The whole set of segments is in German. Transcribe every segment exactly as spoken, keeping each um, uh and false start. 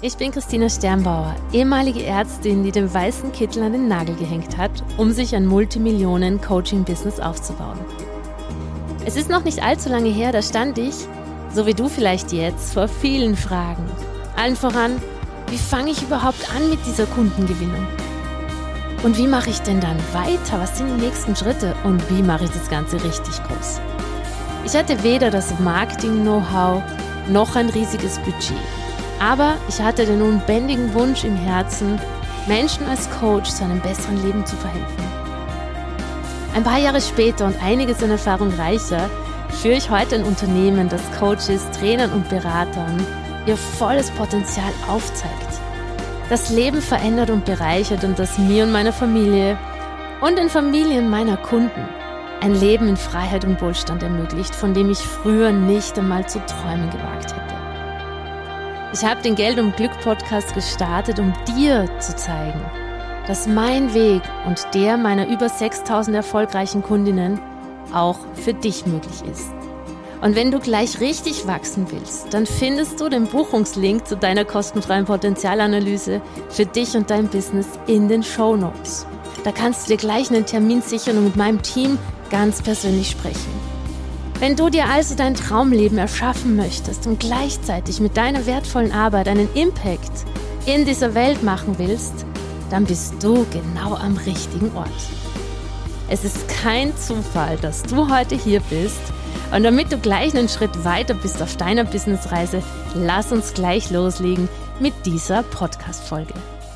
Ich bin Christina Sternbauer, ehemalige Ärztin, die den weißen Kittel an den Nagel gehängt hat, um sich ein Multimillionen-Coaching-Business aufzubauen. Es ist noch nicht allzu lange her, da stand ich, so wie du vielleicht jetzt, vor vielen Fragen. Allen voran, wie fange ich überhaupt an mit dieser Kundengewinnung? Und wie mache ich denn dann weiter? Was sind die nächsten Schritte? Und wie mache ich das Ganze richtig groß? Ich hatte weder das Marketing-Know-how noch ein riesiges Budget. Aber ich hatte den unbändigen Wunsch im Herzen, Menschen als Coach zu einem besseren Leben zu verhelfen. Ein paar Jahre später und einiges an Erfahrung reicher, führe ich heute ein Unternehmen, das Coaches, Trainern und Beratern ihr volles Potenzial aufzeigt, das Leben verändert und bereichert und das mir und meiner Familie und den Familien meiner Kunden ein Leben in Freiheit und Wohlstand ermöglicht, von dem ich früher nicht einmal zu träumen gewagt hätte. Ich habe den Geld und Glück Podcast gestartet, um dir zu zeigen, dass mein Weg und der meiner über sechstausend erfolgreichen Kundinnen auch für dich möglich ist. Und wenn du gleich richtig wachsen willst, dann findest du den Buchungslink zu deiner kostenfreien Potenzialanalyse für dich und dein Business in den Shownotes. Da kannst du dir gleich einen Termin sichern und mit meinem Team ganz persönlich sprechen. Wenn du dir also dein Traumleben erschaffen möchtest und gleichzeitig mit deiner wertvollen Arbeit einen Impact in dieser Welt machen willst, dann bist du genau am richtigen Ort. Es ist kein Zufall, dass du heute hier bist, und damit du gleich einen Schritt weiter bist auf deiner Businessreise, lass uns gleich loslegen mit dieser Podcast-Folge.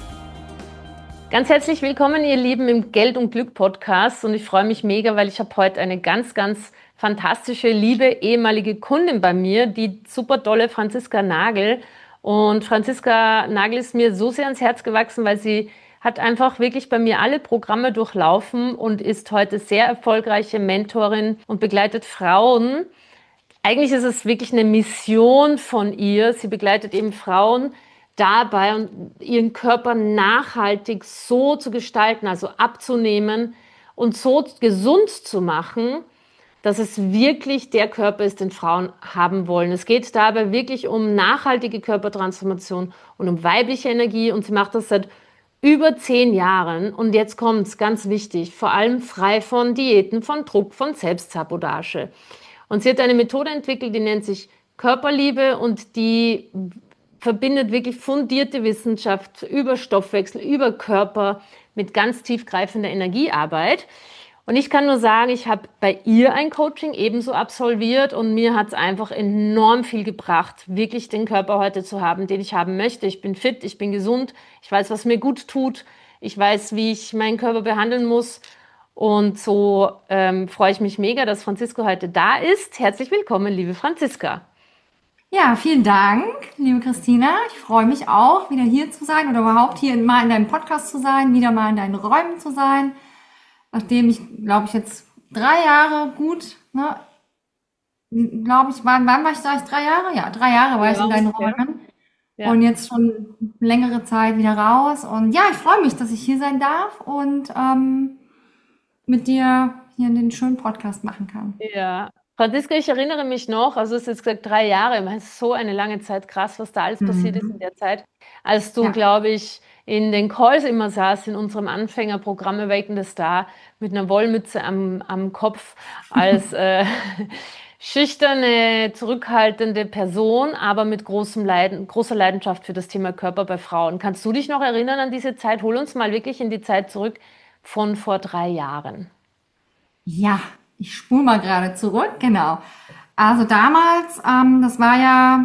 Ganz herzlich willkommen, ihr Lieben, im Geld und Glück Podcast, und ich freue mich mega, weil ich habe heute eine ganz, ganz fantastische, liebe ehemalige Kundin bei mir, die super tolle Franziska Nagel. Und Franziska Nagel ist mir so sehr ans Herz gewachsen, weil sie hat einfach wirklich bei mir alle Programme durchlaufen und ist heute sehr erfolgreiche Mentorin und begleitet Frauen. Eigentlich ist es wirklich eine Mission von ihr. Sie begleitet eben Frauen dabei, ihren Körper nachhaltig so zu gestalten, also abzunehmen und so gesund zu machen, dass es wirklich der Körper ist, den Frauen haben wollen. Es geht dabei wirklich um nachhaltige Körpertransformation und um weibliche Energie, und sie macht das seit über zehn Jahren. Und jetzt kommt es, ganz wichtig, vor allem frei von Diäten, von Druck, von Selbstsabotage. Und sie hat eine Methode entwickelt, die nennt sich Körperliebe, und die verbindet wirklich fundierte Wissenschaft über Stoffwechsel, über Körper mit ganz tiefgreifender Energiearbeit. Und ich kann nur sagen, ich habe bei ihr ein Coaching ebenso absolviert, und mir hat es einfach enorm viel gebracht, wirklich den Körper heute zu haben, den ich haben möchte. Ich bin fit, ich bin gesund, ich weiß, was mir gut tut, ich weiß, wie ich meinen Körper behandeln muss. Und so ähm, freue ich mich mega, dass Franziska heute da ist. Herzlich willkommen, liebe Franziska. Ja, vielen Dank, liebe Christina. Ich freue mich auch, wieder hier zu sein oder überhaupt hier mal in deinem Podcast zu sein, wieder mal in deinen Räumen zu sein. Nachdem ich, glaube ich, jetzt drei Jahre gut, ne, glaube ich, wann, wann war ich da? Ich drei Jahre? Ja, drei Jahre war ja, ich in deinen Räumen. Ja. Und jetzt schon längere Zeit wieder raus. Und ja, ich freue mich, dass ich hier sein darf und ähm, mit dir hier den schönen Podcast machen kann. Ja, Franziska, ich erinnere mich noch, also es ist jetzt gesagt drei Jahre, das ist so eine lange Zeit, krass, was da alles mhm. passiert ist in der Zeit, als du, ja. glaube ich, in den Calls immer saß, in unserem Anfängerprogramm Awaken the Star, mit einer Wollmütze am, am Kopf, als äh, schüchterne, zurückhaltende Person, aber mit großem Leiden, großer Leidenschaft für das Thema Körper bei Frauen. Kannst du dich noch erinnern an diese Zeit? Hol uns mal wirklich in die Zeit zurück von vor drei Jahren. Ja, ich spule mal gerade zurück, genau. Also damals, ähm, das war ja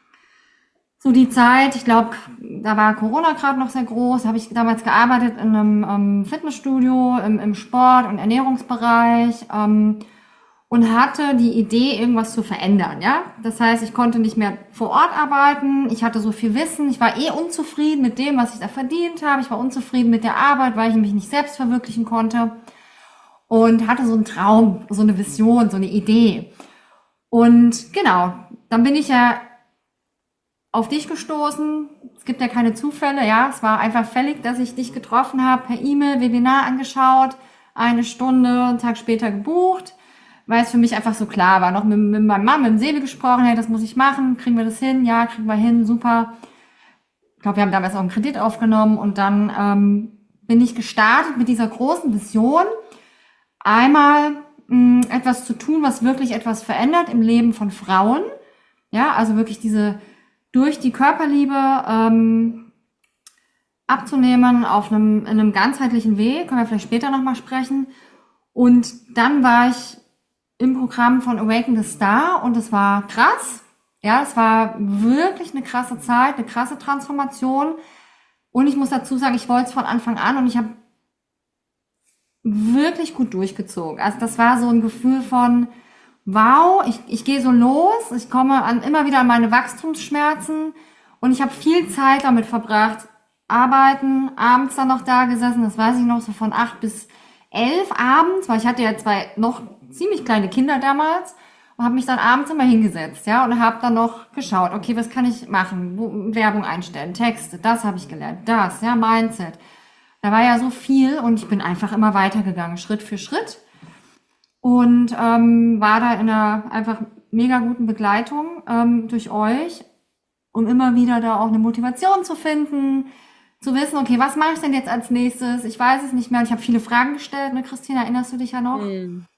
so die Zeit, ich glaube, da war Corona gerade noch sehr groß, habe ich damals gearbeitet in einem ähm, Fitnessstudio, im, im Sport- und Ernährungsbereich ähm, und hatte die Idee, irgendwas zu verändern, ja. Das heißt, ich konnte nicht mehr vor Ort arbeiten, ich hatte so viel Wissen, ich war eh unzufrieden mit dem, was ich da verdient habe, ich war unzufrieden mit der Arbeit, weil ich mich nicht selbst verwirklichen konnte. Und hatte so einen Traum, so eine Vision, so eine Idee. Und genau, dann bin ich ja auf dich gestoßen. Es gibt ja keine Zufälle, ja. Es war einfach fällig, dass ich dich getroffen habe, per E-Mail, Webinar angeschaut, eine Stunde, einen Tag später gebucht, weil es für mich einfach so klar war. Noch mit, mit meinem Mann, mit dem Sebi gesprochen, hey, das muss ich machen, kriegen wir das hin? Ja, kriegen wir hin, super. ich glaube, wir haben damals auch einen Kredit aufgenommen und dann ähm, bin ich gestartet mit dieser großen Vision, einmal mh, etwas zu tun, was wirklich etwas verändert im Leben von Frauen. Ja, also wirklich diese durch die Körperliebe ähm, abzunehmen auf einem, in einem ganzheitlichen Weg, können wir vielleicht später nochmal sprechen. Und dann war ich im Programm von Awaken the Star und es war krass. Ja, es war wirklich eine krasse Zeit, eine krasse Transformation. Und ich muss dazu sagen, ich wollte es von Anfang an und ich habe wirklich gut durchgezogen. Also das war so ein Gefühl von, wow, ich, ich gehe so los, ich komme an, immer wieder an meine Wachstumsschmerzen und ich habe viel Zeit damit verbracht, arbeiten, abends dann noch da gesessen, das weiß ich noch, so von acht bis elf abends, weil ich hatte ja zwei noch ziemlich kleine Kinder damals und habe mich dann abends immer hingesetzt, ja, und habe dann noch geschaut, okay, was kann ich machen, Wo, Werbung einstellen, Texte, das habe ich gelernt, das, ja, Mindset. Da war ja so viel und ich bin einfach immer weitergegangen, Schritt für Schritt und ähm, war da in einer einfach mega guten Begleitung ähm, durch euch, um immer wieder da auch eine Motivation zu finden, zu wissen, okay, was mache ich denn jetzt als nächstes? Ich weiß es nicht mehr. Und ich habe viele Fragen gestellt, ne, Christina, erinnerst du dich ja noch? Hm.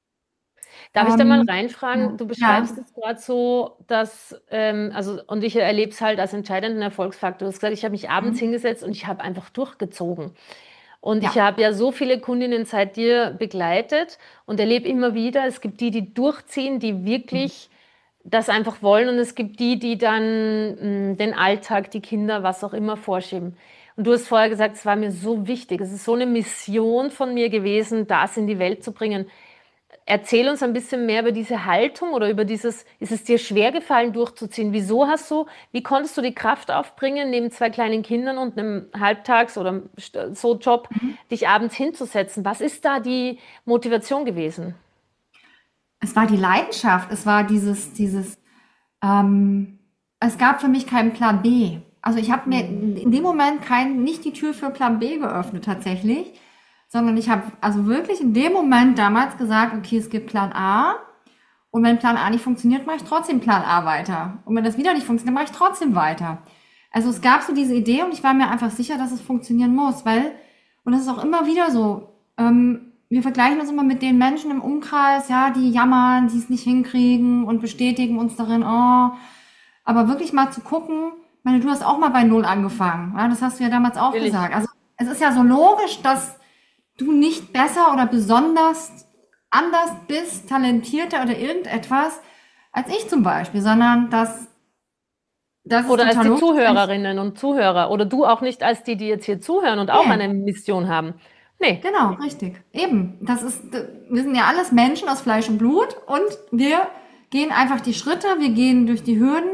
Darf ich da mal Ähm, reinfragen? ja, Du beschreibst ja, es gerade so, dass, ähm, also, und ich erlebe es halt als entscheidenden Erfolgsfaktor. Du hast gesagt, ich habe mich abends mhm, hingesetzt und ich habe einfach durchgezogen. Und ich ja, habe ja so viele Kundinnen seit dir begleitet und erlebe immer wieder, es gibt die, die durchziehen, die mhm. wirklich das einfach wollen und es gibt die, die dann mh, den Alltag, die Kinder, was auch immer vorschieben. Und du hast vorher gesagt, es war mir so wichtig, es ist so eine Mission von mir gewesen, das in die Welt zu bringen. Erzähl uns ein bisschen mehr über diese Haltung oder über dieses, ist es dir schwer gefallen durchzuziehen? Wieso hast du, wie konntest du die Kraft aufbringen, neben zwei kleinen Kindern und einem Halbtags- oder so Job, Mhm. dich abends hinzusetzen? Was ist da die Motivation gewesen? Es war die Leidenschaft, es war dieses, dieses, ähm, es gab für mich keinen Plan B. Also ich habe mir Mhm. in dem Moment kein, nicht die Tür für Plan B geöffnet tatsächlich, sondern ich habe also wirklich in dem Moment damals gesagt, okay, es gibt Plan A und wenn Plan A nicht funktioniert, mache ich trotzdem Plan A weiter. Und wenn das wieder nicht funktioniert, mache ich trotzdem weiter. Also es gab so diese Idee und ich war mir einfach sicher, dass es funktionieren muss, weil, und das ist auch immer wieder so, ähm, wir vergleichen uns immer mit den Menschen im Umkreis, ja, die jammern, die es nicht hinkriegen und bestätigen uns darin, oh, aber wirklich mal zu gucken, ich meine, du hast auch mal bei Null angefangen, ja, das hast du ja damals auch Natürlich. gesagt. Also es ist ja so logisch, dass du nicht besser oder besonders anders bist, talentierter oder irgendetwas als ich zum Beispiel, sondern dass das ist Oder als total die logisch. Wenn ich, Zuhörerinnen und Zuhörer. Oder du auch nicht als die, die jetzt hier zuhören und auch nee, eine Mission haben. Nee, genau, richtig. Eben. Das ist, wir sind ja alles Menschen aus Fleisch und Blut und wir gehen einfach die Schritte, wir gehen durch die Hürden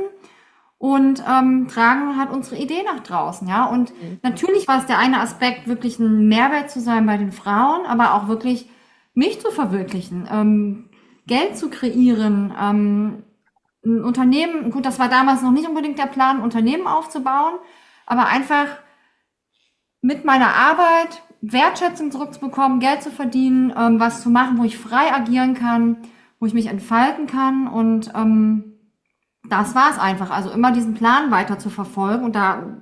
und ähm, tragen halt unsere Idee nach draußen, ja. Und Mhm. natürlich war es der eine Aspekt, wirklich ein Mehrwert zu sein bei den Frauen, aber auch wirklich mich zu verwirklichen, ähm, Geld zu kreieren, ähm, ein Unternehmen, gut, das war damals noch nicht unbedingt der Plan, ein Unternehmen aufzubauen, aber einfach mit meiner Arbeit Wertschätzung zurückzubekommen, Geld zu verdienen, ähm, was zu machen, wo ich frei agieren kann, wo ich mich entfalten kann und ähm, das war es einfach. Also immer diesen Plan weiter zu verfolgen und da,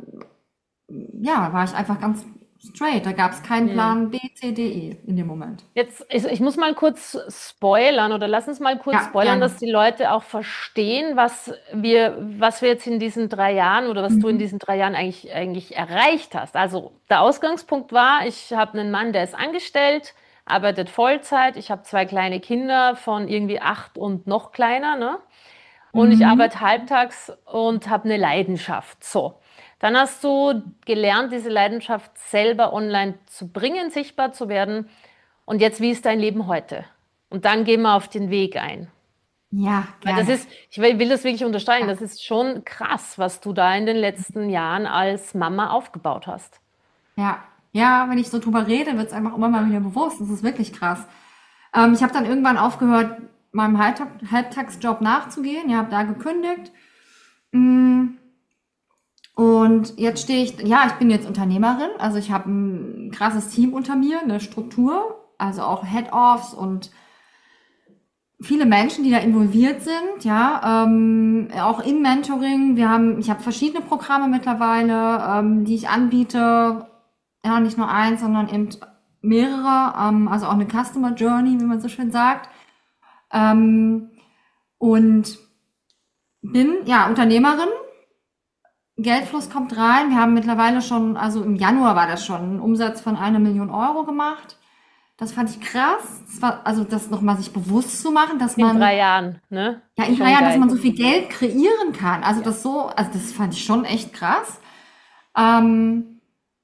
ja, war ich einfach ganz straight. Da gab es keinen Mhm. Plan B, C, D, E in dem Moment. Jetzt, ich, ich muss mal kurz spoilern oder lass uns mal kurz Ja, spoilern, dass gerne. die Leute auch verstehen, was wir, was wir jetzt in diesen drei Jahren oder was du in Mhm. diesen drei Jahren eigentlich, eigentlich erreicht hast. Also der Ausgangspunkt war, ich habe einen Mann, der ist angestellt, arbeitet Vollzeit, ich habe zwei kleine Kinder von irgendwie acht und noch kleiner, ne? Und ich Mhm. arbeite halbtags und habe eine Leidenschaft. So. Dann hast du gelernt, diese Leidenschaft selber online zu bringen, sichtbar zu werden. Und jetzt, wie ist dein Leben heute? Und dann gehen wir auf den Weg ein. Ja, Weil das gerne. ist, ich will, will das wirklich unterstreichen, Ja. das ist schon krass, was du da in den letzten Jahren als Mama aufgebaut hast. Ja, ja, wenn ich so drüber rede, wird es einfach immer mal wieder bewusst. Das ist wirklich krass. Ähm, ich habe dann irgendwann aufgehört, meinem Halbtag Halbtagsjob nachzugehen. Ja, habe da gekündigt. Mm, Und jetzt stehe ich, ja, ich bin jetzt Unternehmerin. Also ich habe ein krasses Team unter mir, eine Struktur, also auch Head-Offs und viele Menschen, die da involviert sind, ja, ähm, auch im Mentoring. Wir haben, ich habe verschiedene Programme mittlerweile, ähm, die ich anbiete. Ja, nicht nur eins, sondern eben mehrere, ähm, also auch eine Customer Journey, wie man so schön sagt. Ähm, und bin ja Unternehmerin. Geldfluss kommt rein. Wir haben mittlerweile schon, also im Januar war das schon, einen Umsatz von einer Million Euro gemacht. Das fand ich krass. Das war, also das nochmal sich bewusst zu machen, dass In man, drei Jahren, ne? ja, in drei Schon Jahren, dass geil. man so viel Geld kreieren kann. Also das so, also das fand ich schon echt krass. Ähm,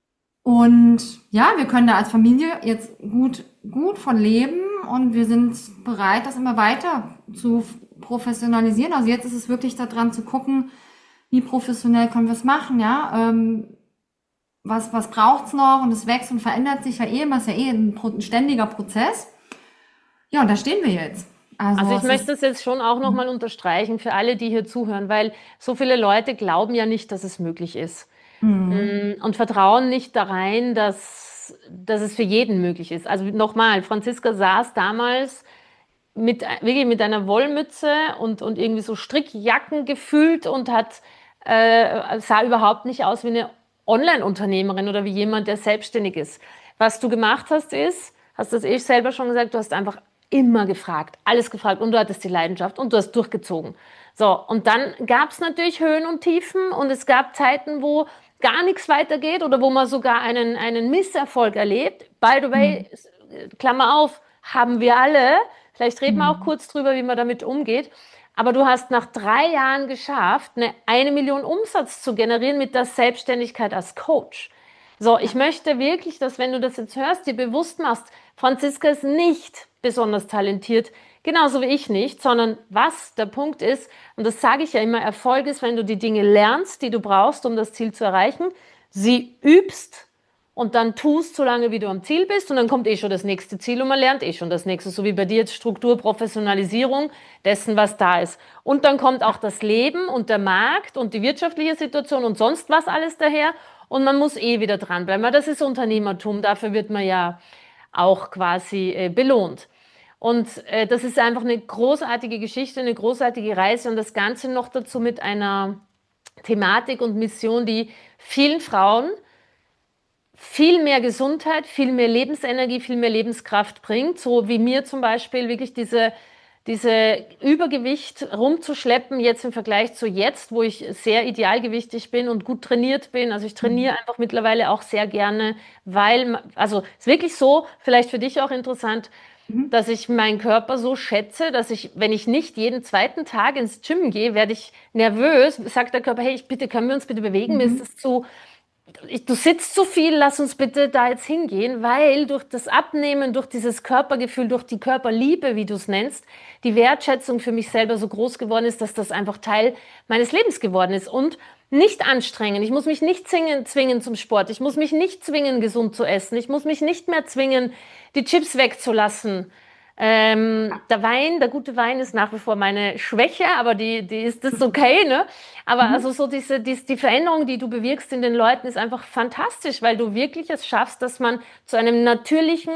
und ja, wir können da als Familie jetzt gut, gut von leben und wir sind bereit, das immer weiter zu professionalisieren. Also jetzt ist es wirklich daran zu gucken, wie professionell können wir es machen, ja? Ähm, was, was braucht's noch? Und es wächst und verändert sich ja eh immer, ist ja eh ein, ein ständiger Prozess. Ja, und da stehen wir jetzt. Also Also ich es ist, möchte es jetzt schon auch nochmal unterstreichen für alle, die hier zuhören, weil so viele Leute glauben ja nicht, dass es möglich ist. mhm. Mm, Und vertrauen nicht da rein, dass, dass es für jeden möglich ist. Also nochmal, Franziska saß damals mit, wirklich mit einer Wollmütze und, und irgendwie so Strickjacken gefühlt und hat, äh, sah überhaupt nicht aus wie eine Online-Unternehmerin oder wie jemand, der selbstständig ist. Was du gemacht hast, ist, hast das eh selber schon gesagt, du hast einfach immer gefragt, alles gefragt und du hattest die Leidenschaft und du hast durchgezogen. So, und dann gab es natürlich Höhen und Tiefen und es gab Zeiten, wo gar nichts weitergeht oder wo man sogar einen, einen Misserfolg erlebt. By the way, Mhm. Klammer auf, haben wir alle. Vielleicht reden wir auch Mhm. kurz drüber, wie man damit umgeht. Aber du hast nach drei Jahren geschafft, eine, eine Million Umsatz zu generieren mit der Selbstständigkeit als Coach. So, ich Ja. möchte wirklich, dass wenn du das jetzt hörst, dir bewusst machst, Franziska ist nicht besonders talentiert, genauso wie ich nicht, sondern was der Punkt ist, und das sage ich ja immer, Erfolg ist, wenn du die Dinge lernst, die du brauchst, um das Ziel zu erreichen, sie übst und dann tust, solange wie du am Ziel bist und dann kommt eh schon das nächste Ziel und man lernt eh schon das nächste, so wie bei dir jetzt Struktur, Professionalisierung dessen, was da ist. Und dann kommt auch das Leben und der Markt und die wirtschaftliche Situation und sonst was alles daher und man muss eh wieder dranbleiben, weil das ist Unternehmertum, dafür wird man ja auch quasi äh, belohnt. Und äh, das ist einfach eine großartige Geschichte, eine großartige Reise und das Ganze noch dazu mit einer Thematik und Mission, die vielen Frauen viel mehr Gesundheit, viel mehr Lebensenergie, viel mehr Lebenskraft bringt, so wie mir zum Beispiel wirklich diese, diese Übergewicht rumzuschleppen, jetzt im Vergleich zu jetzt, wo ich sehr idealgewichtig bin und gut trainiert bin. Also ich trainiere einfach mittlerweile auch sehr gerne, weil, also es ist wirklich so, vielleicht für dich auch interessant, Mhm. dass ich meinen Körper so schätze, dass ich, wenn ich nicht jeden zweiten Tag ins Gym gehe, werde ich nervös, sagt der Körper, hey, ich bitte, können wir uns bitte bewegen? Mir ist Mhm. das zu, ich, du sitzt zu viel, lass uns bitte da jetzt hingehen, weil durch das Abnehmen, durch dieses Körpergefühl, durch die Körperliebe, wie du es nennst, die Wertschätzung für mich selber so groß geworden ist, dass das einfach Teil meines Lebens geworden ist und nicht anstrengen. Ich muss mich nicht zwingen, zwingen zum Sport. Ich muss mich nicht zwingen, gesund zu essen. Ich muss mich nicht mehr zwingen, die Chips wegzulassen. Ähm, der Wein, der gute Wein ist nach wie vor meine Schwäche, aber die, die ist das okay, ne? Aber Mhm. also so diese, dies, die Veränderung, die du bewirkst in den Leuten, ist einfach fantastisch, weil du wirklich es schaffst, dass man zu einem natürlichen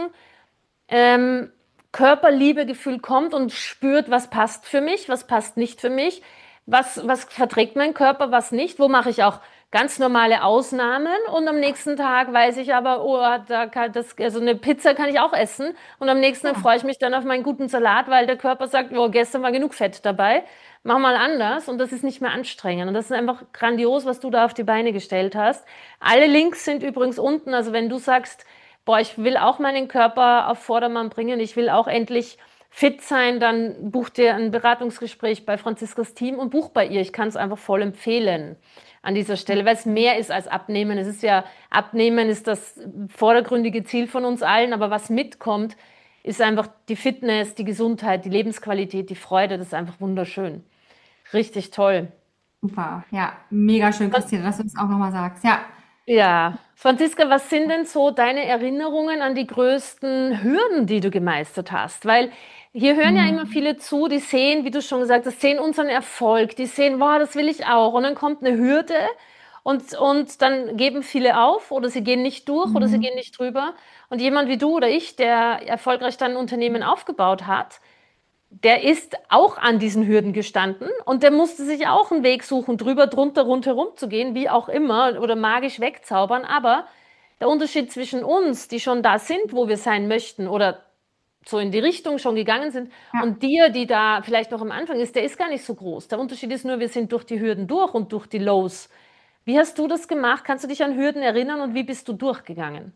ähm, Körperliebegefühl kommt und spürt, was passt für mich, was passt nicht für mich, was, was verträgt mein Körper, was nicht, wo mache ich auch ganz normale Ausnahmen und am nächsten Tag weiß ich aber, oh, da kann das, also eine Pizza kann ich auch essen und am nächsten Tag Ja. freue ich mich dann auf meinen guten Salat, weil der Körper sagt, oh, gestern war genug Fett dabei, mach mal anders und das ist nicht mehr anstrengend und das ist einfach grandios, was du da auf die Beine gestellt hast. Alle Links sind übrigens unten, also wenn du sagst, boah, ich will auch meinen Körper auf Vordermann bringen, ich will auch endlich fit sein, dann buch dir ein Beratungsgespräch bei Franziskas Team und buch bei ihr. Ich kann es einfach voll empfehlen an dieser Stelle, weil es mehr ist als Abnehmen. Es ist ja, Abnehmen ist das vordergründige Ziel von uns allen, aber was mitkommt, ist einfach die Fitness, die Gesundheit, die Lebensqualität, die Freude. Das ist einfach wunderschön. Richtig toll. Super. Ja, mega schön, Christine, dass du das auch nochmal sagst. Ja. Ja, Franziska, was sind denn so deine Erinnerungen an die größten Hürden, die du gemeistert hast? Weil hier hören ja immer Mhm. viele zu, die sehen, wie du schon gesagt hast, sehen unseren Erfolg, die sehen, wow, das will ich auch. Und dann kommt eine Hürde und, und dann geben viele auf oder sie gehen nicht durch oder sie Mhm. gehen nicht drüber. Und jemand wie du oder ich, der erfolgreich dann ein Unternehmen aufgebaut hat, der ist auch an diesen Hürden gestanden und der musste sich auch einen Weg suchen, drüber, drunter, rundherum zu gehen, wie auch immer, oder magisch wegzaubern. Aber der Unterschied zwischen uns, die schon da sind, wo wir sein möchten, oder so in die Richtung schon gegangen sind, Ja. und dir, die da vielleicht noch am Anfang ist, der ist gar nicht so groß. Der Unterschied ist nur, wir sind durch die Hürden durch und durch die Lows. Wie hast du das gemacht? Kannst du dich an Hürden erinnern und wie bist du durchgegangen?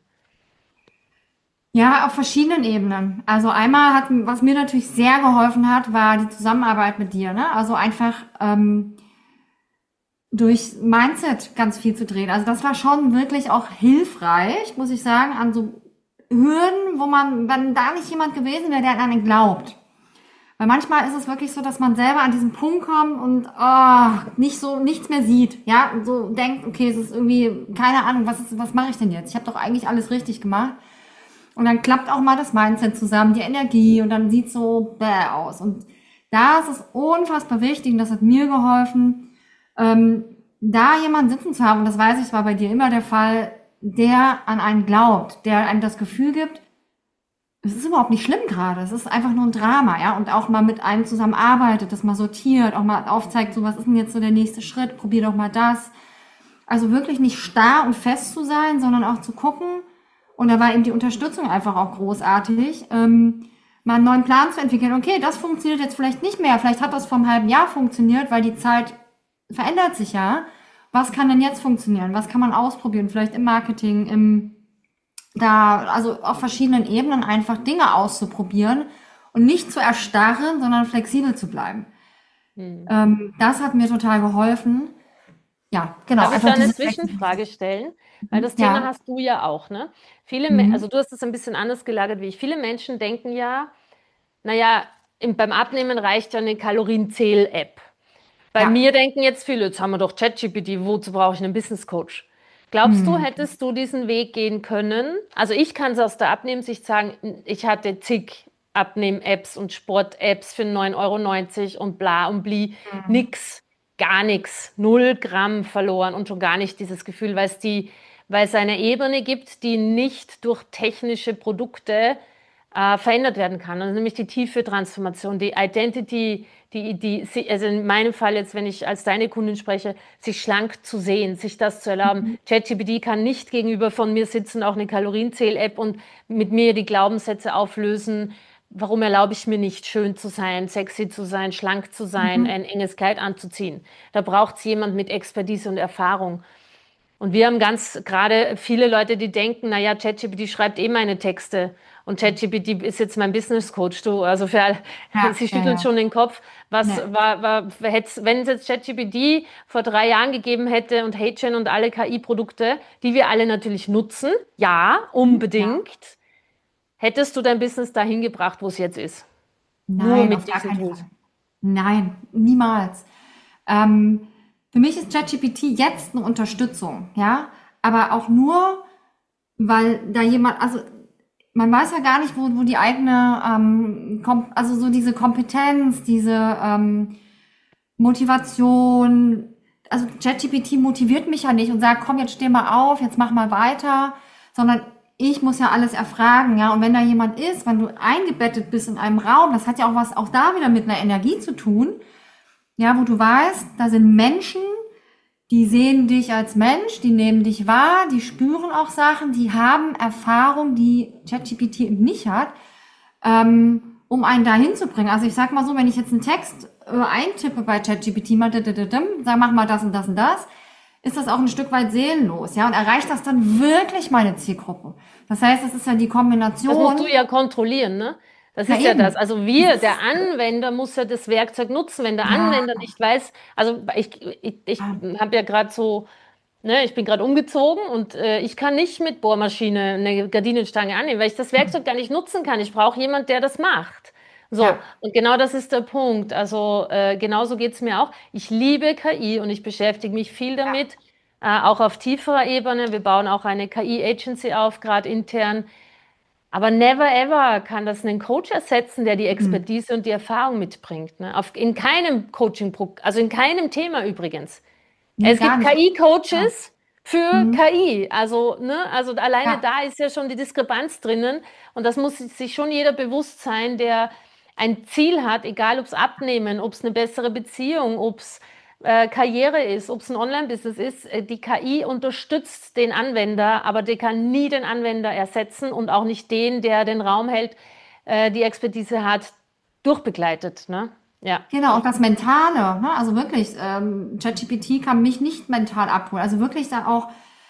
Ja, auf verschiedenen Ebenen. Also einmal hat, was mir natürlich sehr geholfen hat, war die Zusammenarbeit mit dir, ne? Also einfach ähm, durch Mindset ganz viel zu drehen. Also das war schon wirklich auch hilfreich, muss ich sagen, an so Hürden, wo man, wenn da nicht jemand gewesen wäre, der an einen glaubt. Weil manchmal ist es wirklich so, dass man selber an diesen Punkt kommt und oh, nicht so nichts mehr sieht, ja, und so denkt, okay, es ist irgendwie keine Ahnung, was ist, was mache ich denn jetzt? Ich habe doch eigentlich alles richtig gemacht. Und dann klappt auch mal das Mindset zusammen, die Energie, und dann sieht so bäh aus. Und da ist es unfassbar wichtig, und das hat mir geholfen, ähm, da jemanden sitzen zu haben, und das weiß ich, war bei dir immer der Fall, der an einen glaubt, der einem das Gefühl gibt, es ist überhaupt nicht schlimm gerade, es ist einfach nur ein Drama, ja, und auch mal mit einem zusammenarbeitet, das mal sortiert, auch mal aufzeigt, so was ist denn jetzt so der nächste Schritt, probier doch mal das. Also wirklich nicht starr und fest zu sein, sondern auch zu gucken, und da war eben die Unterstützung einfach auch großartig, ähm, mal einen neuen Plan zu entwickeln. Okay, das funktioniert jetzt vielleicht nicht mehr. Vielleicht hat das vor einem halben Jahr funktioniert, weil die Zeit verändert sich ja. Was kann denn jetzt funktionieren? Was kann man ausprobieren? Vielleicht im Marketing, im, da, also auf verschiedenen Ebenen einfach Dinge auszuprobieren und nicht zu erstarren, sondern flexibel zu bleiben. Hm. Ähm, das hat mir total geholfen. Ja, genau. Darf ich Einfach da eine dieses Zwischenfrage stellen? Weil das Ja. Thema hast du ja auch, ne? Viele, Me- Mhm. also du hast es ein bisschen anders gelagert wie ich. Viele Menschen denken ja, naja, im, beim Abnehmen reicht ja eine Kalorienzähl-App. Bei Ja. mir denken jetzt viele, jetzt haben wir doch ChatGPT, wozu brauche ich einen Business Coach? Glaubst du, Mhm. hättest du diesen Weg gehen können? Also ich kann es aus der Abnehmsicht sagen, ich hatte zig Abnehm-Apps und Sport-Apps für neun Euro neunzig und bla und bli, nix, gar nichts, null Gramm verloren und schon gar nicht dieses Gefühl, weil es die, weil es eine Ebene gibt, die nicht durch technische Produkte äh, verändert werden kann. Also nämlich die tiefe Transformation, die Identity, die, die, sie- also in meinem Fall jetzt, wenn ich als deine Kundin spreche, sich schlank zu sehen, sich das zu erlauben. ChatGPT kann nicht gegenüber von mir sitzen, auch eine Kalorienzähl-App und mit mir die Glaubenssätze auflösen. Warum erlaube ich mir nicht, schön zu sein, sexy zu sein, schlank zu sein, Mhm. ein enges Kleid anzuziehen? Da braucht es jemand mit Expertise und Erfahrung. Und wir haben ganz gerade viele Leute, die denken, naja, ChatGPT schreibt eh meine Texte und ChatGPT ist jetzt mein Business Coach. Du, also für alle, Ja, sie ja, schüttelt ja. schon den Kopf. Was Nee. war, war, hätt's, wenn es jetzt ChatGPT vor drei Jahren gegeben hätte und HeyGen und alle K I-Produkte, die wir alle natürlich nutzen, ja, Ja. unbedingt, hättest du dein Business dahin gebracht, wo es jetzt ist. Nur Nein, auf mit gar diesen keinen Tools. Fall. Nein, niemals. Ähm, für mich ist ChatGPT jetzt eine Unterstützung, ja, aber auch nur, weil da jemand, also man weiß ja gar nicht, wo, wo die eigene, ähm, kom also so diese Kompetenz, diese ähm, Motivation, also ChatGPT motiviert mich ja nicht und sagt, komm, jetzt steh mal auf, jetzt mach mal weiter, sondern ich muss ja alles erfragen, ja. Und wenn da jemand ist, wenn du eingebettet bist in einem Raum, das hat ja auch was, auch da wieder mit einer Energie zu tun, ja, wo du weißt, da sind Menschen, die sehen dich als Mensch, die nehmen dich wahr, die spüren auch Sachen, die haben Erfahrung, die ChatGPT eben nicht hat, ähm, um einen da hinzubringen. Also ich sag mal so, wenn ich jetzt einen Text äh, eintippe bei ChatGPT, mal didididim, sag, mach mal das und das und das, ist das auch ein Stück weit seelenlos, ja, und erreicht das dann wirklich meine Zielgruppe. Das heißt, es ist ja die Das musst du Kombination, ja kontrollieren, ne? Das ja ist ja das. eben, Also das wir, der ist, Anwender, muss ja das Werkzeug nutzen. Wenn der ja, Anwender nicht weiß, also ich, ich, ich habe ja gerade so, ne, ich bin gerade umgezogen und äh, ich kann nicht mit Bohrmaschine eine Gardinenstange annehmen, weil ich das Werkzeug gar nicht nutzen kann. Ich brauche jemand, der das macht. So, ja, und genau das ist der Punkt. Also äh, genauso geht's mir auch. Ich liebe K I und ich beschäftige mich viel damit, äh, auch auf tieferer Ebene. Wir bauen auch eine K I-Agency auf, gerade intern. Aber never ever kann das einen Coach ersetzen, der die mhm. Expertise und die Erfahrung mitbringt. Ne? Auf, in keinem Coaching, also in keinem Thema übrigens. Nee, Es gar gibt nicht. Ja, K I-Coaches für mhm. K I. Also, ne, also alleine Ja, da ist ja schon die Diskrepanz drinnen. Und das muss sich schon jeder bewusst sein, der ein Ziel hat, egal ob es Abnehmen, ob es eine bessere Beziehung, ob es äh, Karriere ist, ob es ein Online-Business ist, äh, die K I unterstützt den Anwender, aber die kann nie den Anwender ersetzen und auch nicht den, der den Raum hält, äh, die Expertise hat, durchbegleitet. Ne? Ja. Genau, und das Mentale, ne? Also wirklich, ähm, ChatGPT kann mich nicht mental abholen. Also wirklich da auch,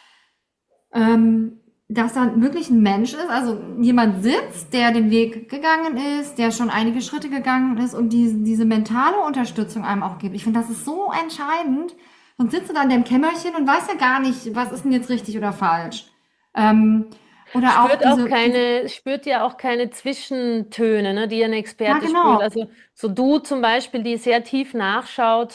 ähm, dass da wirklich ein Mensch ist, also jemand sitzt, der den Weg gegangen ist, der schon einige Schritte gegangen ist und diese, diese mentale Unterstützung einem auch gibt. Ich finde, das ist so entscheidend. Sonst sitzt du da in dem Kämmerchen und weiß ja gar nicht, was ist denn jetzt richtig oder falsch. Ähm, oder auch Spürt auch diese, keine, spürt ja auch keine Zwischentöne, ne, die ein ja Experte spürt. genau, Also so du zum Beispiel, die sehr tief nachschaut,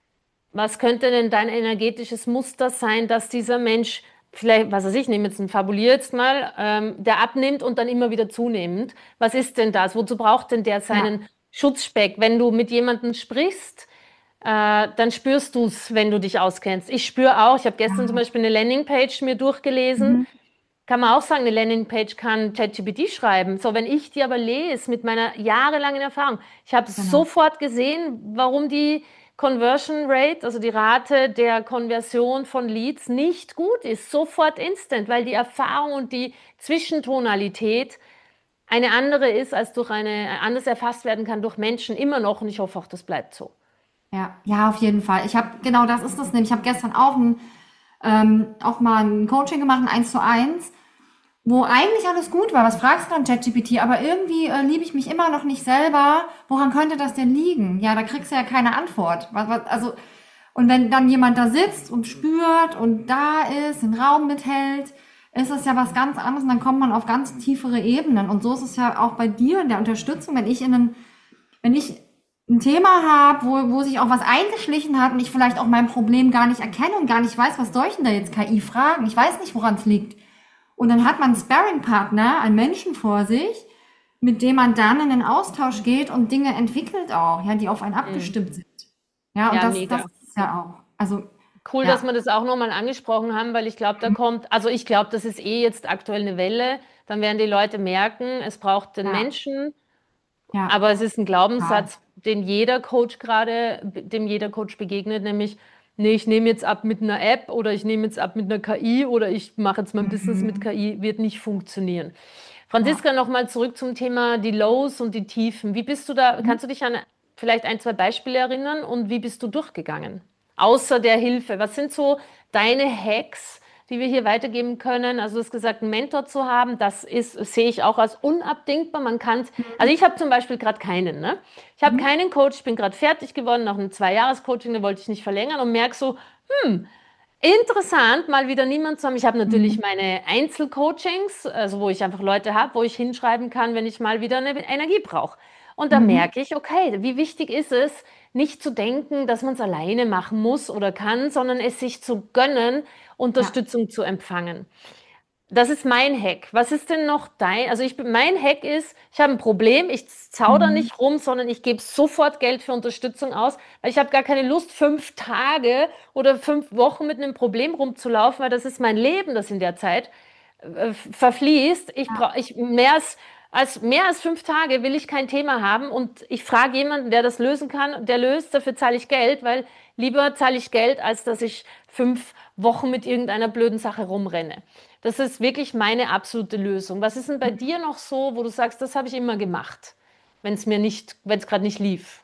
was könnte denn dein energetisches Muster sein, dass dieser Mensch vielleicht, was weiß ich, nehme jetzt ein fabulier jetzt mal, ähm, der abnimmt und dann immer wieder zunehmend. Was ist denn das? Wozu braucht denn der ja, seinen Schutzspeck? Wenn du mit jemandem sprichst, äh, dann spürst du es, wenn du dich auskennst. Ich spüre auch, ich habe gestern zum ja, Beispiel eine Landingpage mir durchgelesen. mhm, Kann man auch sagen, eine Landingpage kann ChatGPT schreiben. So, wenn ich die aber lese mit meiner jahrelangen Erfahrung, ich habe genau, sofort gesehen, warum die Conversion Rate, also die Rate der Konversion von Leads nicht gut ist. Sofort instant, weil die Erfahrung und die Zwischentonalität eine andere ist, als durch eine, anders erfasst werden kann durch Menschen immer noch. Und ich hoffe auch, das bleibt so. ja, ja, auf jeden Fall. Ich habe, genau das ist das nämlich. Ich habe gestern auch ein, ähm, auch mal ein Coaching gemacht, ein Eins zu Eins, wo eigentlich alles gut war. Was fragst du dann ChatGPT? Aber irgendwie äh, liebe ich mich immer noch nicht selber. Woran könnte das denn liegen? Ja, da kriegst du ja keine Antwort. Was, was, also, und wenn dann jemand da sitzt und spürt und da ist, den Raum mithält, ist es ja was ganz anderes und dann kommt man auf ganz tiefere Ebenen. Und so ist es ja auch bei dir in der Unterstützung, wenn ich in einen, wenn ich ein Thema habe, wo, wo sich auch was eingeschlichen hat und ich vielleicht auch mein Problem gar nicht erkenne und gar nicht weiß, was soll ich denn da jetzt K I fragen? Ich weiß nicht, woran es liegt. Und dann hat man einen Sparring-Partner, einen Menschen vor sich, mit dem man dann in den Austausch geht und Dinge entwickelt auch, ja, die auf einen Mhm. abgestimmt sind. Ja, und Ja, das, das mega. ist ja auch. Also, Cool, dass ja. wir das auch nochmal angesprochen haben, weil ich glaube, da kommt, also ich glaube, das ist eh jetzt aktuell eine Welle. Dann werden die Leute merken, es braucht den Ja, Menschen, ja, aber es ist ein total. Glaubenssatz, den jeder Coach gerade, dem jeder Coach begegnet, nämlich, nee, ich nehme jetzt ab mit einer App oder ich nehme jetzt ab mit einer K I oder ich mache jetzt mein Business mit Mhm. K I, wird nicht funktionieren. Ja. Franziska, nochmal zurück zum Thema die Lows und die Tiefen. Wie bist du da, Mhm. kannst du dich an vielleicht ein, zwei Beispiele erinnern und wie bist du durchgegangen? Außer der Hilfe. Was sind so deine Hacks, die wir hier weitergeben können? Also du hast gesagt, einen Mentor zu haben, das ist, sehe ich auch als unabdingbar. Man kann, also ich habe zum Beispiel gerade keinen, ne? Ich habe Mhm. keinen Coach, ich bin gerade fertig geworden nach einem Zwei-Jahres-Coaching, da wollte ich nicht verlängern und merke so, hm, interessant, mal wieder niemand zu haben. Ich habe natürlich Mhm. meine Einzelcoachings, also wo ich einfach Leute habe, wo ich hinschreiben kann, wenn ich mal wieder eine Energie brauche. Und da Mhm. merke ich, okay, wie wichtig ist es, nicht zu denken, dass man es alleine machen muss oder kann, sondern es sich zu gönnen, Ja. Unterstützung zu empfangen. Das ist mein Hack. Was ist denn noch dein? Also ich bin, mein Hack ist, ich habe ein Problem, ich zauder Mhm. nicht rum, sondern ich gebe sofort Geld für Unterstützung aus, weil ich habe gar keine Lust, fünf Tage oder fünf Wochen mit einem Problem rumzulaufen, weil das ist mein Leben, das in der Zeit äh, verfließt. Ich Ja. brauche ich mehr als, als mehr als fünf Tage will ich kein Thema haben und ich frage jemanden, der das lösen kann, der löst, dafür zahle ich Geld, weil lieber zahle ich Geld, als dass ich fünf Wochen mit irgendeiner blöden Sache rumrenne. Das ist wirklich meine absolute Lösung. Was ist denn bei dir noch so, wo du sagst, das habe ich immer gemacht, wenn es mir nicht, wenn es gerade nicht lief?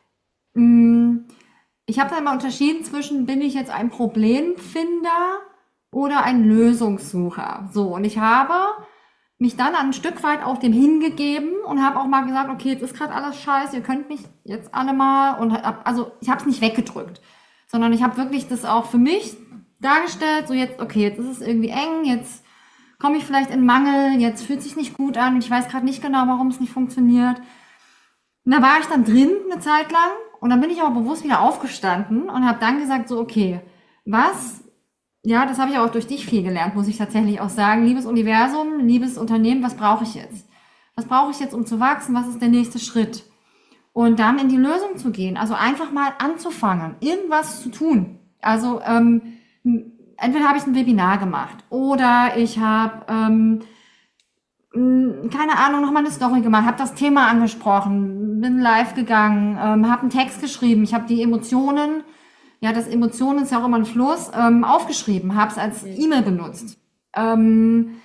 Mm, Ich habe da immer unterschieden zwischen, bin ich jetzt ein Problemfinder oder ein Lösungssucher. So, und ich habe mich dann ein Stück weit auch dem hingegeben und habe auch mal gesagt, okay, jetzt ist gerade alles scheiße, ihr könnt mich jetzt alle mal und hab, also ich habe es nicht weggedrückt, sondern ich habe wirklich das auch für mich dargestellt, so jetzt, okay, jetzt ist es irgendwie eng, jetzt komme ich vielleicht in Mangel, jetzt fühlt sich nicht gut an, ich weiß gerade nicht genau, warum es nicht funktioniert. Und da war ich dann drin eine Zeit lang und dann bin ich aber bewusst wieder aufgestanden und habe dann gesagt, so, okay, was, ja, das habe ich auch durch dich viel gelernt, muss ich tatsächlich auch sagen. Liebes Universum, liebes Unternehmen, was brauche ich jetzt? Was brauche ich jetzt, um zu wachsen? Was ist der nächste Schritt? Und dann in die Lösung zu gehen, also einfach mal anzufangen, irgendwas zu tun. Also ähm, entweder habe ich ein Webinar gemacht oder ich habe ähm, mh, keine Ahnung, nochmal eine Story gemacht, habe das Thema angesprochen, bin live gegangen, ähm, habe einen Text geschrieben, ich habe die Emotionen, ja, das Emotionen ist ja auch immer ein Fluss, ähm, aufgeschrieben, habe es als E-Mail benutzt. Ähm,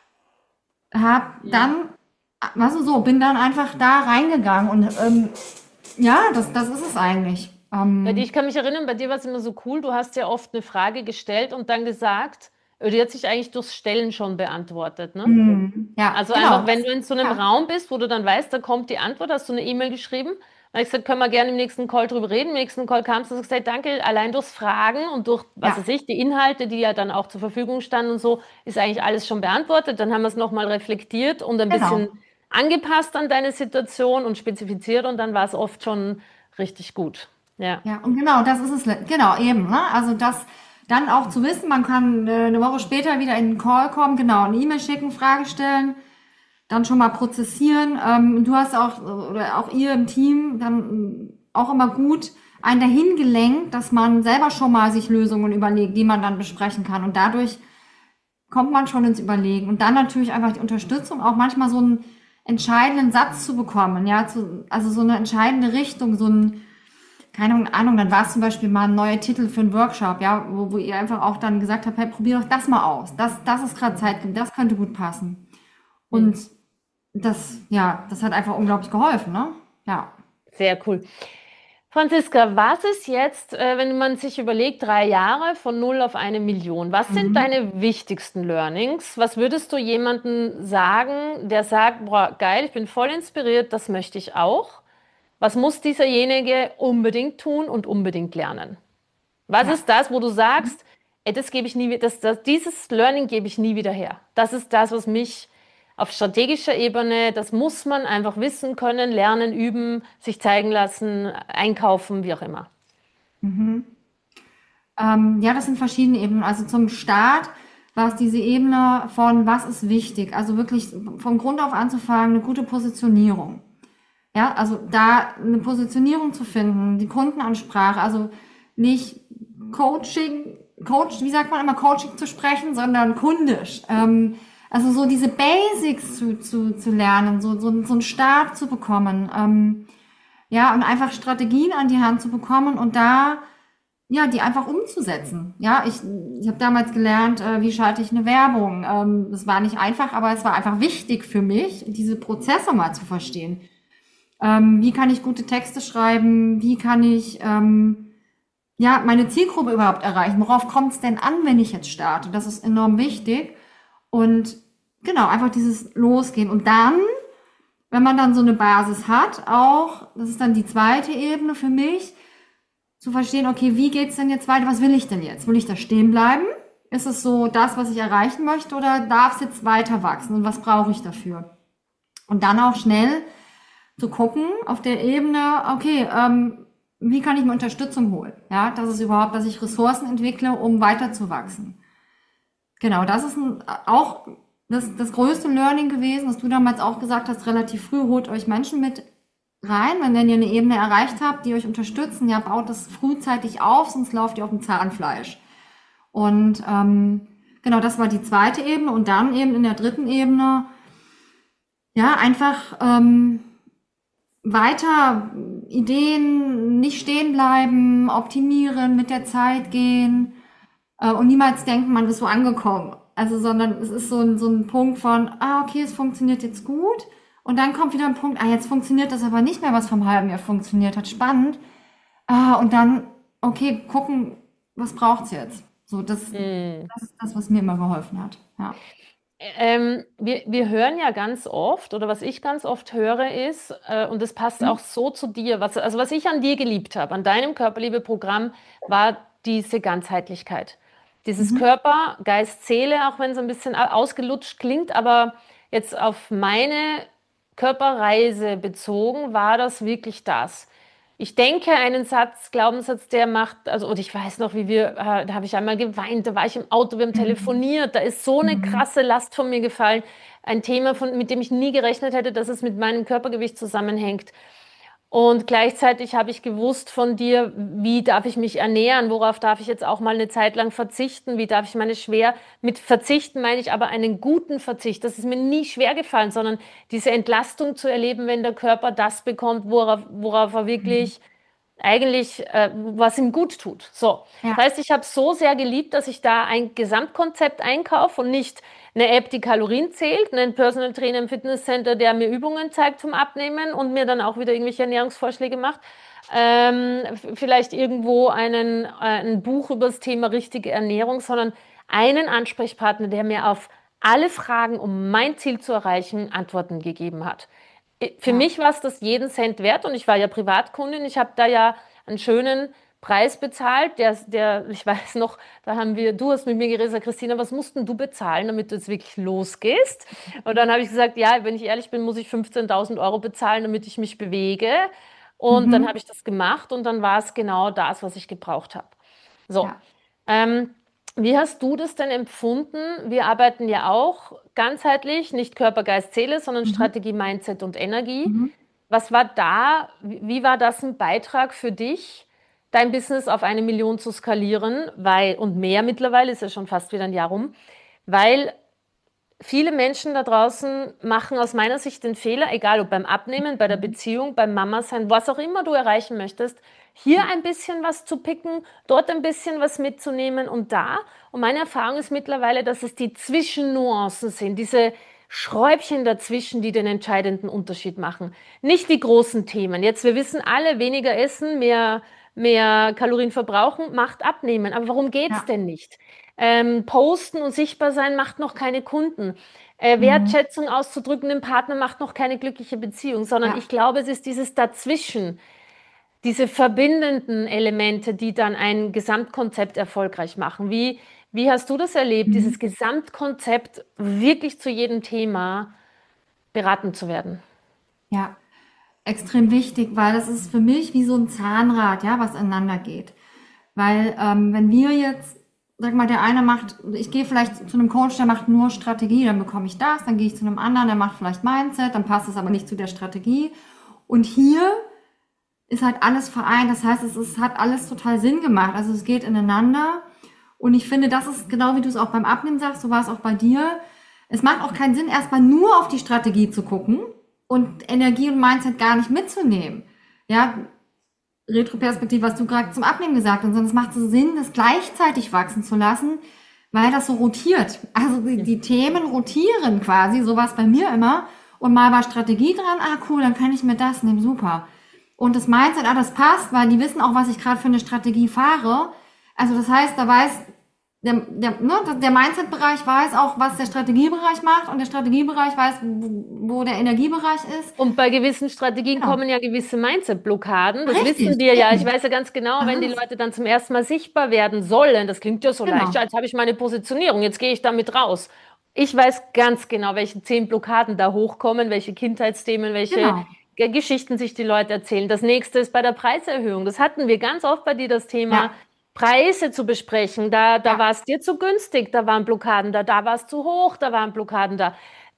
hab dann, weißt du, so, bin dann einfach da reingegangen und ähm, ja, das, das ist es eigentlich. Bei dir, Ähm, ich kann mich erinnern, bei dir war es immer so cool, du hast ja oft eine Frage gestellt und dann gesagt, äh, die hat sich eigentlich durchs Stellen schon beantwortet, ne? mh, ja, Also genau. einfach, wenn Das, du in so einem ja, Raum bist, wo du dann weißt, da kommt die Antwort, hast du eine E-Mail geschrieben. Dann habe ich gesagt, können wir gerne im nächsten Call drüber reden. Im nächsten Call kamst du und hast gesagt, danke, allein durchs Fragen und durch, was weiß ja, ich, die Inhalte, die ja dann auch zur Verfügung standen und so, ist eigentlich alles schon beantwortet. Dann haben wir es nochmal reflektiert und ein bisschen genau. angepasst an deine Situation und spezifiziert und dann war es oft schon richtig gut. Ja. Ja, und genau, das ist es, le- genau, eben, ne? Also das dann auch zu wissen, man kann äh, eine Woche später wieder in den Call kommen, genau, eine E-Mail schicken, Frage stellen, dann schon mal prozessieren. Ähm, du hast auch, oder auch ihr im Team, dann ähm, auch immer gut einen dahin gelenkt, dass man selber schon mal sich Lösungen überlegt, die man dann besprechen kann. Und dadurch kommt man schon ins Überlegen. Und dann natürlich einfach die Unterstützung, auch manchmal so einen entscheidenden Satz zu bekommen, ja, zu, also so eine entscheidende Richtung, so ein, keine Ahnung, dann war es zum Beispiel mal ein neuer Titel für einen Workshop, ja, wo, wo ihr einfach auch dann gesagt habt, hey, probier doch das mal aus. Das, das ist gerade Zeit, das könnte gut passen. Und das, ja, das hat einfach unglaublich geholfen, ne? Ja. Sehr cool. Franziska, was ist jetzt, äh, wenn man sich überlegt, drei Jahre von null auf eine Million? Was sind Mhm. deine wichtigsten Learnings? Was würdest du jemandem sagen, der sagt, boah, geil, ich bin voll inspiriert, das möchte ich auch? Was muss dieserjenige unbedingt tun und unbedingt lernen? Was Ja. ist das, wo du sagst, ey, das gebe ich nie, das, das, dieses Learning gebe ich nie wieder her. Das ist das, was mich auf strategischer Ebene, das muss man einfach wissen können, lernen, üben, sich zeigen lassen, einkaufen, wie auch immer. Ähm, ja, das sind verschiedene Ebenen. Also zum Start war es diese Ebene von, was ist wichtig? Also wirklich vom Grund auf anzufangen, eine gute Positionierung. Ja, also da eine Positionierung zu finden, die Kundenansprache, also nicht Coaching, Coach, wie sagt man immer, Coaching zu sprechen, sondern kundisch. Ähm, also so diese Basics zu, zu, zu lernen, so, so, so einen Start zu bekommen. Ähm, ja, und einfach Strategien an die Hand zu bekommen und da ja, die einfach umzusetzen. Ja, ich, ich habe damals gelernt, äh, wie schalte ich eine Werbung. Ähm, das war nicht einfach, aber es war einfach wichtig für mich, diese Prozesse mal zu verstehen. Ähm, wie kann ich gute Texte schreiben? Wie kann ich ähm, ja meine Zielgruppe überhaupt erreichen? Worauf kommt es denn an, wenn ich jetzt starte? Das ist enorm wichtig. Und genau, einfach dieses Losgehen. Und dann, wenn man dann so eine Basis hat, auch, das ist dann die zweite Ebene für mich, zu verstehen, okay, wie geht's denn jetzt weiter? Was will ich denn jetzt? Will ich da stehen bleiben? Ist es so das, was ich erreichen möchte, oder darf es jetzt weiter wachsen? Und was brauche ich dafür? Und dann auch schnell zu gucken auf der Ebene, okay, ähm, wie kann ich mir Unterstützung holen? Ja, das ist überhaupt, dass ich Ressourcen entwickle, um weiterzuwachsen. Genau, das ist ein, auch das, das größte Learning gewesen, was du damals auch gesagt hast, relativ früh, holt euch Menschen mit rein, wenn ihr eine Ebene erreicht habt, die euch unterstützen, ja, baut das frühzeitig auf, sonst lauft ihr auf dem Zahnfleisch. Und ähm, genau, das war die zweite Ebene. Und dann eben in der dritten Ebene, ja, einfach ähm, weiter Ideen nicht stehen bleiben, optimieren, mit der Zeit gehen äh, und niemals denken, man ist so angekommen. Also, sondern es ist so ein, so ein Punkt von, ah, okay, es funktioniert jetzt gut. Und dann kommt wieder ein Punkt, ah, jetzt funktioniert das aber nicht mehr, was vom halben Jahr funktioniert hat. Spannend. Ah, und dann, okay, gucken, was braucht's jetzt? So, das, Mm. das ist das, was mir immer geholfen hat. Ja. Ähm, wir, wir hören ja ganz oft, oder was ich ganz oft höre, ist, äh, und das passt auch so zu dir, was, also was ich an dir geliebt habe, an deinem Körperliebe-Programm, war diese Ganzheitlichkeit. Dieses Mhm. Körper, Geist, Seele, auch wenn es ein bisschen au- ausgelutscht klingt, aber jetzt auf meine Körperreise bezogen, war das wirklich das. Ich denke, einen Satz, Glaubenssatz, der macht, also, und ich weiß noch, wie wir, äh, da habe ich einmal geweint, da war ich im Auto, wir haben Mhm. telefoniert, da ist so eine Mhm. krasse Last von mir gefallen. Ein Thema, von, mit dem ich nie gerechnet hätte, dass es mit meinem Körpergewicht zusammenhängt. Und gleichzeitig habe ich gewusst von dir, wie darf ich mich ernähren, worauf darf ich jetzt auch mal eine Zeit lang verzichten, wie darf ich meine schwer, mit Verzichten meine ich aber einen guten Verzicht. Das ist mir nie schwer gefallen, sondern diese Entlastung zu erleben, wenn der Körper das bekommt, worauf, worauf er Mhm. wirklich eigentlich, äh, was ihm gut tut. So. Das Ja, heißt, ich habe so sehr geliebt, dass ich da ein Gesamtkonzept einkaufe und nicht eine App, die Kalorien zählt, einen Personal Trainer im Fitnesscenter, der mir Übungen zeigt zum Abnehmen und mir dann auch wieder irgendwelche Ernährungsvorschläge macht. Ähm, vielleicht irgendwo einen, äh, ein Buch über das Thema richtige Ernährung, sondern einen Ansprechpartner, der mir auf alle Fragen, um mein Ziel zu erreichen, Antworten gegeben hat. Für ja. mich war es das jeden Cent wert und ich war ja Privatkundin. Ich habe da ja einen schönen Preis bezahlt. Der, der, ich weiß noch, da haben wir, du hast mit mir geredet, Christina, was musst denn du bezahlen, damit du jetzt wirklich losgehst? Und dann habe ich gesagt, ja, wenn ich ehrlich bin, muss ich fünfzehntausend Euro bezahlen, damit ich mich bewege. Und dann Mhm. habe ich das gemacht und dann war es genau das, was ich gebraucht habe. So. Ja. Ähm, Wie hast du das denn empfunden? Wir arbeiten ja auch ganzheitlich, nicht Körper, Geist, Seele, sondern Mhm. Strategie, Mindset und Energie. Mhm. Was war da, wie wie war das ein Beitrag für dich, dein Business auf eine Million zu skalieren? Weil, und mehr mittlerweile, ist ja schon fast wieder ein Jahr rum, weil viele Menschen da draußen machen aus meiner Sicht den Fehler, egal ob beim Abnehmen, bei der Mhm. Beziehung, beim Mama sein, was auch immer du erreichen möchtest, hier Ja. ein bisschen was zu picken, dort ein bisschen was mitzunehmen und da. Und meine Erfahrung ist mittlerweile, dass es die Zwischennuancen sind, diese Schräubchen dazwischen, die den entscheidenden Unterschied machen. Nicht die großen Themen. Jetzt, wir wissen alle, weniger essen, mehr, mehr Kalorien verbrauchen, macht abnehmen. Aber warum geht's Ja. denn nicht? Ähm, posten und sichtbar sein macht noch keine Kunden. Äh, Mhm. Wertschätzung auszudrücken dem Partner macht noch keine glückliche Beziehung, sondern ich Ja. glaube, es ist dieses Dazwischen, diese verbindenden Elemente, die dann ein Gesamtkonzept erfolgreich machen. Wie, wie hast du das erlebt, Mhm. dieses Gesamtkonzept wirklich zu jedem Thema beraten zu werden? Ja. Extrem wichtig, weil das ist für mich wie so ein Zahnrad, ja, was ineinander geht. Weil ähm, wenn wir jetzt, sag mal, der eine macht, ich gehe vielleicht zu einem Coach, der macht nur Strategie, dann bekomme ich das, dann gehe ich zu einem anderen, der macht vielleicht Mindset, dann passt es aber nicht zu der Strategie. Und hier ist halt alles vereint, das heißt, es ist, hat alles total Sinn gemacht, also es geht ineinander. Und ich finde, das ist genau wie du es auch beim Abnehmen sagst, so war es auch bei dir. Es macht auch keinen Sinn, erstmal nur auf die Strategie zu gucken und Energie und Mindset gar nicht mitzunehmen. Ja, Retroperspektive, was du gerade zum Abnehmen gesagt hast, sondern es macht so Sinn, das gleichzeitig wachsen zu lassen, weil das so rotiert. Also die, Ja. die Themen rotieren quasi, so war es bei mir immer. Und mal war Strategie dran, ah cool, dann kann ich mir das nehmen, super. Und das Mindset, ah, das passt, weil die wissen auch, was ich gerade für eine Strategie fahre. Also das heißt, da weiß der, der, ne, der Mindset-Bereich weiß auch, was der Strategiebereich macht und der Strategiebereich weiß, wo, wo der Energiebereich ist. Und bei gewissen Strategien Genau. kommen ja gewisse Mindset-Blockaden. Das wissen Richtig, wir ja. Ich eben. weiß ja ganz genau, Das wenn die ist, Leute dann zum ersten Mal sichtbar werden sollen, das klingt ja so leicht. genau, Ja, jetzt habe ich meine Positionierung, jetzt gehe ich damit raus. Ich weiß ganz genau, welche zehn Blockaden da hochkommen, welche Kindheitsthemen, welche genau. Ge- Geschichten sich die Leute erzählen. Das nächste ist bei der Preiserhöhung. Das hatten wir ganz oft bei dir, das Thema Ja, Preise zu besprechen. Da, da ja, war es dir zu günstig, da waren Blockaden da, da war es zu hoch, da waren Blockaden da,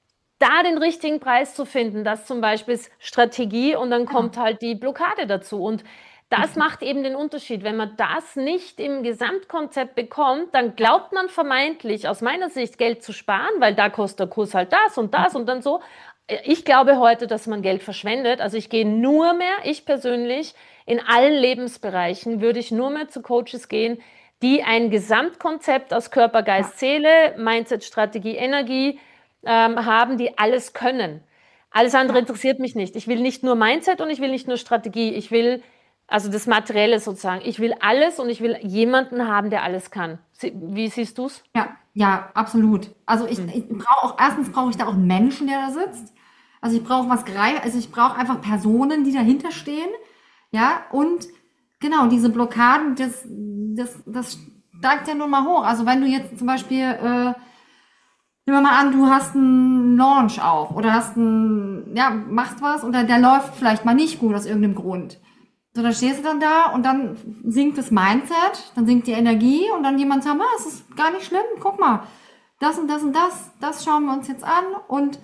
da den richtigen Preis zu finden, das zum Beispiel ist Strategie und dann kommt genau. halt die Blockade dazu. Und das Richtig. macht eben den Unterschied. Wenn man das nicht im Gesamtkonzept bekommt, dann glaubt man vermeintlich aus meiner Sicht Geld zu sparen, weil da kostet der Kurs halt das und das und dann so. Ich glaube heute, dass man Geld verschwendet. Also ich gehe nur mehr, ich persönlich, in allen Lebensbereichen würde ich nur mehr zu Coaches gehen, die ein Gesamtkonzept aus Körper, Ja, Geist, Seele, Mindset, Strategie, Energie ähm, haben, die alles können. Alles andere ja, interessiert mich nicht. Ich will nicht nur Mindset und ich will nicht nur Strategie. Ich will, also das Materielle sozusagen. Ich will alles und ich will jemanden haben, der alles kann. Sie, wie siehst du's? ja, ja, absolut. Also ich, Hm. ich brauche auch, erstens brauche ich da auch einen Menschen, der da sitzt. Also ich brauche was greif, also ich brauche einfach Personen, die dahinter stehen. Ja, und genau, diese Blockaden, das, das, das steigt ja nun mal hoch. Also wenn du jetzt zum Beispiel, äh, nehmen wir mal an, du hast einen Launch auch oder hast einen, ja, machst was und der, der läuft vielleicht mal nicht gut aus irgendeinem Grund. So, dann stehst du dann da und dann sinkt das Mindset, dann sinkt die Energie und dann jemand sagt, ah, es ist gar nicht schlimm, guck mal, das und das und das, das schauen wir uns jetzt an und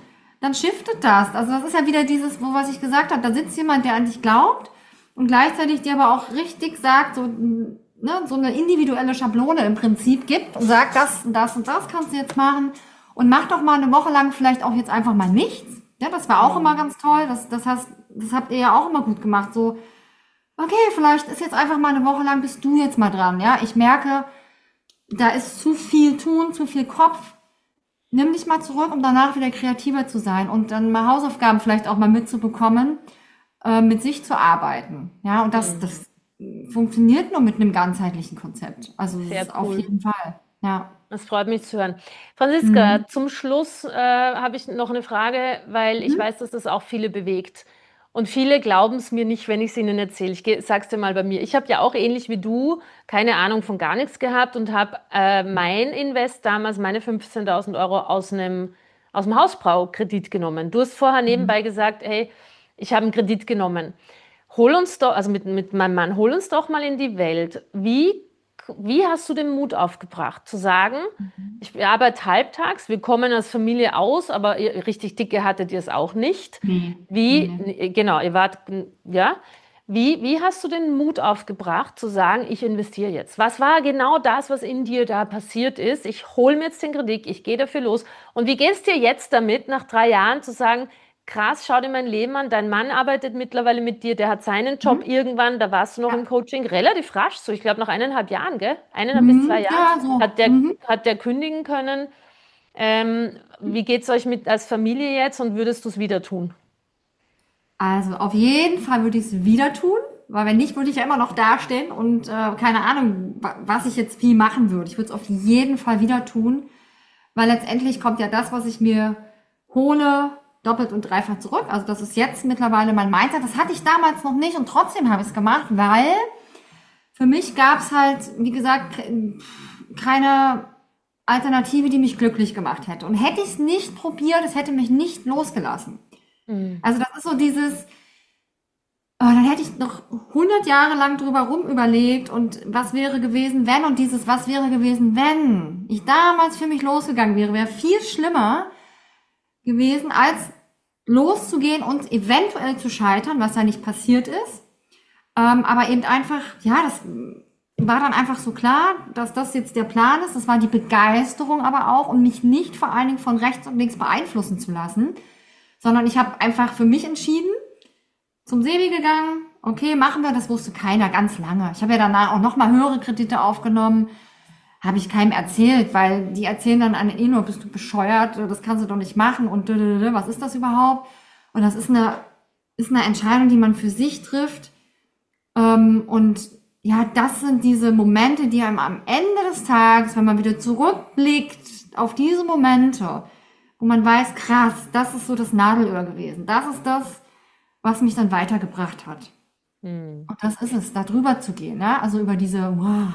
dann shiftet das. Also das ist ja wieder dieses, wo was ich gesagt habe, da sitzt jemand, der an dich glaubt und gleichzeitig dir aber auch richtig sagt, so, ne, so eine individuelle Schablone im Prinzip gibt und sagt, das und das und das kannst du jetzt machen und mach doch mal eine Woche lang vielleicht auch jetzt einfach mal nichts. Ja, das war auch immer ganz toll. Das, das, hast, das habt ihr ja auch immer gut gemacht. So, okay, vielleicht ist jetzt einfach mal eine Woche lang, bist du jetzt mal dran. Ja, ich merke, da ist zu viel tun, zu viel Kopf. Nimm dich mal zurück, um danach wieder kreativer zu sein und dann mal Hausaufgaben vielleicht auch mal mitzubekommen, äh, mit sich zu arbeiten. Ja, und das, das funktioniert nur mit einem ganzheitlichen Konzept. Also das Sehr ist auf cool. jeden Fall. Ja. Das freut mich zu hören. Franziska, Mhm. zum Schluss äh, habe ich noch eine Frage, weil ich Mhm. weiß, dass das auch viele bewegt. Und viele glauben es mir nicht, wenn ich es ihnen erzähle. Ich ge- sag's dir mal bei mir. Ich habe ja auch ähnlich wie du keine Ahnung von gar nichts gehabt und habe äh, mein Invest damals, meine fünfzehntausend Euro aus einem aus dem Hausbaukredit genommen. Du hast vorher Mhm. nebenbei gesagt, hey, ich habe einen Kredit genommen. Hol uns doch, also mit, mit meinem Mann, hol uns doch mal in die Welt. Wie, wie hast du den Mut aufgebracht, zu sagen, Mhm. ich arbeite halbtags, wir kommen als Familie aus, aber ihr, richtig dicke hattet ihr es auch nicht. Nee, nee, Wie, nee. genau, ihr wart, ja, wie, wie hast du den Mut aufgebracht, zu sagen, ich investiere jetzt? Was war genau das, was in dir da passiert ist? Ich hole mir jetzt den Kredit, ich gehe dafür los. Und wie geht es dir jetzt damit, nach drei Jahren zu sagen, krass, schau dir mein Leben an, dein Mann arbeitet mittlerweile mit dir, der hat seinen Job Mhm. irgendwann, da warst du noch im Ja. Coaching, relativ rasch, so ich glaube nach eineinhalb Jahren, gell? Eineinhalb bis zwei Mhm. Jahren Ja, so. hat der, Mhm. hat der kündigen können. Ähm, wie geht's euch mit als Familie jetzt und würdest du es wieder tun? Also auf jeden Fall würde ich es wieder tun, weil wenn nicht, würde ich ja immer noch dastehen und äh, keine Ahnung, wa- was ich jetzt wie machen würde. Ich würde es auf jeden Fall wieder tun, weil letztendlich kommt ja das, was ich mir hole, doppelt und dreifach zurück. Also das ist jetzt mittlerweile mein Mindset. Das hatte ich damals noch nicht und trotzdem habe ich es gemacht, weil für mich gab es halt, wie gesagt, ke- keine Alternative, die mich glücklich gemacht hätte. Und hätte ich es nicht probiert, es hätte mich nicht losgelassen. Hm. Also das ist so dieses, oh, dann hätte ich noch hundert Jahre lang drüber rum überlegt und was wäre gewesen, wenn und dieses was wäre gewesen, wenn ich damals für mich losgegangen wäre, wäre viel schlimmer gewesen, als loszugehen und eventuell zu scheitern, was ja nicht passiert ist. Ähm, aber eben einfach, ja, das war dann einfach so klar, dass das jetzt der Plan ist. Das war die Begeisterung aber auch und mich nicht vor allen Dingen von rechts und links beeinflussen zu lassen, sondern ich habe einfach für mich entschieden, zum Sebi gegangen, okay, machen wir, das wusste keiner ganz lange. Ich habe ja danach auch nochmal höhere Kredite aufgenommen, habe ich keinem erzählt, weil die erzählen dann an eh nur, bist du bescheuert, das kannst du doch nicht machen und was ist das überhaupt? Und das ist eine, ist eine Entscheidung, die man für sich trifft. Ähm, und ja, das sind diese Momente, die einem am Ende des Tages, wenn man wieder zurückblickt auf diese Momente, wo man weiß, krass, das ist so das Nadelöhr gewesen. Das ist das, was mich dann weitergebracht hat. Hm. Und das ist es, da drüber zu gehen, ja? Also über diese, wow.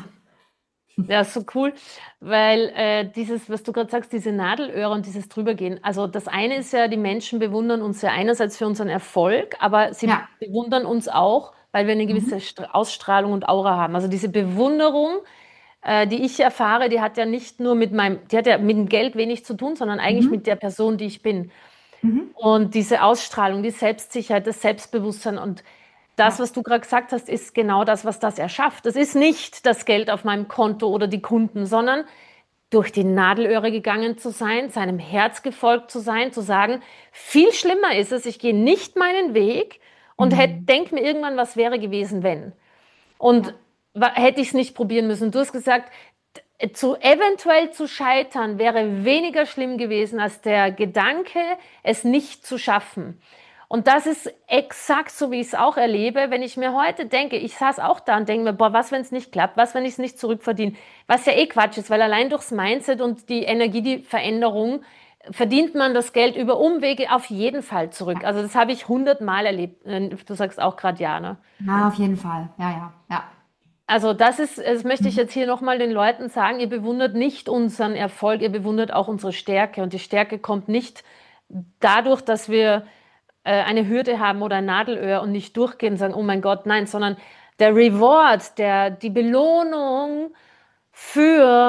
Ja, ist so cool, weil äh, dieses, was du gerade sagst, diese Nadelöhre und dieses Drübergehen. Also das eine ist ja, die Menschen bewundern uns ja einerseits für unseren Erfolg, aber sie Ja. bewundern uns auch, weil wir eine gewisse Mhm. Stra- Ausstrahlung und Aura haben. Also diese Bewunderung, äh, die ich erfahre, die hat ja nicht nur mit meinem, die hat ja mit dem Geld wenig zu tun, sondern eigentlich Mhm. mit der Person, die ich bin. Mhm. Und diese Ausstrahlung, die Selbstsicherheit, das Selbstbewusstsein und das, Ja. was du gerade gesagt hast, ist genau das, was das erschafft. Das ist nicht das Geld auf meinem Konto oder die Kunden, sondern durch die Nadelöhre gegangen zu sein, seinem Herz gefolgt zu sein, zu sagen, viel schlimmer ist es, ich gehe nicht meinen Weg und Mhm. denke mir irgendwann, was wäre gewesen, wenn. Und Ja. wa- hätte ich es nicht probieren müssen. Du hast gesagt, d- zu eventuell zu scheitern wäre weniger schlimm gewesen als der Gedanke, es nicht zu schaffen. Und das ist exakt so, wie ich es auch erlebe, wenn ich mir heute denke, ich saß auch da und denke mir, boah, was, wenn es nicht klappt, was, wenn ich es nicht zurückverdiene, was ja eh Quatsch ist, weil allein durchs Mindset und die Energie, die Veränderung, verdient man das Geld über Umwege auf jeden Fall zurück. Ja. Also das habe ich hundertmal erlebt. Äh, Du sagst auch gerade ja, ne? Ja, auf jeden Fall. Ja, ja, ja. Also das ist, das möchte ich Mhm. jetzt hier nochmal den Leuten sagen, ihr bewundert nicht unseren Erfolg, ihr bewundert auch unsere Stärke. Und die Stärke kommt nicht dadurch, dass wir äh, eine Hürde haben oder ein Nadelöhr und nicht durchgehen und sagen, oh mein Gott, nein, sondern der Reward, der, die Belohnung für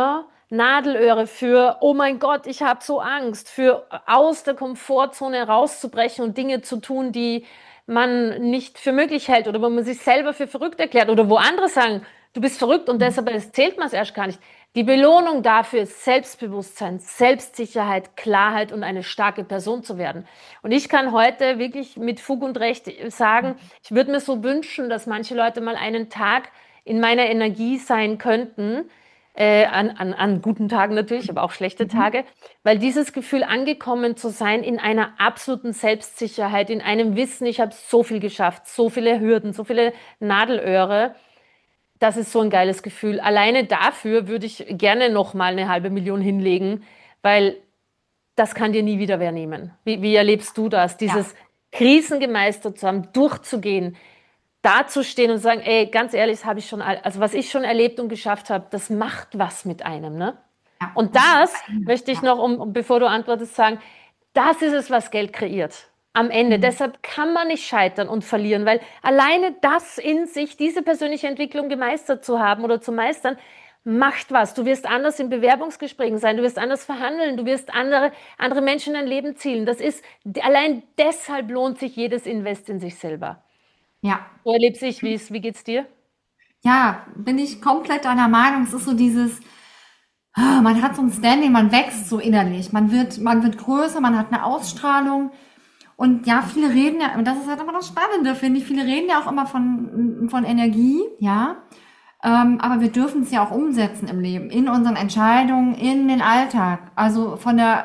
Nadelöhre, für, oh mein Gott, ich habe so Angst, für aus der Komfortzone rauszubrechen und Dinge zu tun, die man nicht für möglich hält oder wo man sich selber für verrückt erklärt oder wo andere sagen, du bist verrückt und deshalb erzählt man es erst gar nicht. Die Belohnung dafür ist Selbstbewusstsein, Selbstsicherheit, Klarheit und eine starke Person zu werden. Und ich kann heute wirklich mit Fug und Recht sagen, ich würde mir so wünschen, dass manche Leute mal einen Tag in meiner Energie sein könnten, äh, an, an, an guten Tagen natürlich, aber auch schlechte Mhm. Tage, weil dieses Gefühl angekommen zu sein in einer absoluten Selbstsicherheit, in einem Wissen, ich habe so viel geschafft, so viele Hürden, so viele Nadelöhre, das ist so ein geiles Gefühl. Alleine dafür würde ich gerne noch mal eine halbe Million hinlegen, weil das kann dir nie wieder wer nehmen. Wie, wie erlebst du das? Ja. Dieses Krisen gemeistert zu haben, durchzugehen, dazustehen und sagen, ey, ganz ehrlich, das habe ich schon, all- also was ich schon erlebt und geschafft habe, das macht was mit einem, ne? Ja, Und das ist das eine, möchte ich ja. noch, um, um, bevor du antwortest, sagen, das ist es, was Geld kreiert. Am Ende. Mhm. Deshalb kann man nicht scheitern und verlieren, weil alleine das in sich, diese persönliche Entwicklung gemeistert zu haben oder zu meistern, macht was. Du wirst anders in Bewerbungsgesprächen sein, du wirst anders verhandeln, du wirst andere, andere Menschen in dein Leben zielen. Das ist, allein deshalb lohnt sich jedes Invest in sich selber. Ja. So erlebst ich, wie ist, wie geht's dir? Ja, bin ich komplett deiner Meinung. Es ist so dieses, ah, man hat so ein Standing, man wächst so innerlich, man wird, man wird größer, man hat eine Ausstrahlung. Und ja, viele reden ja, und das ist halt immer das Spannende, finde ich, viele reden ja auch immer von, von Energie, ja. Ähm, aber wir dürfen es ja auch umsetzen im Leben, in unseren Entscheidungen, in den Alltag. Also von der,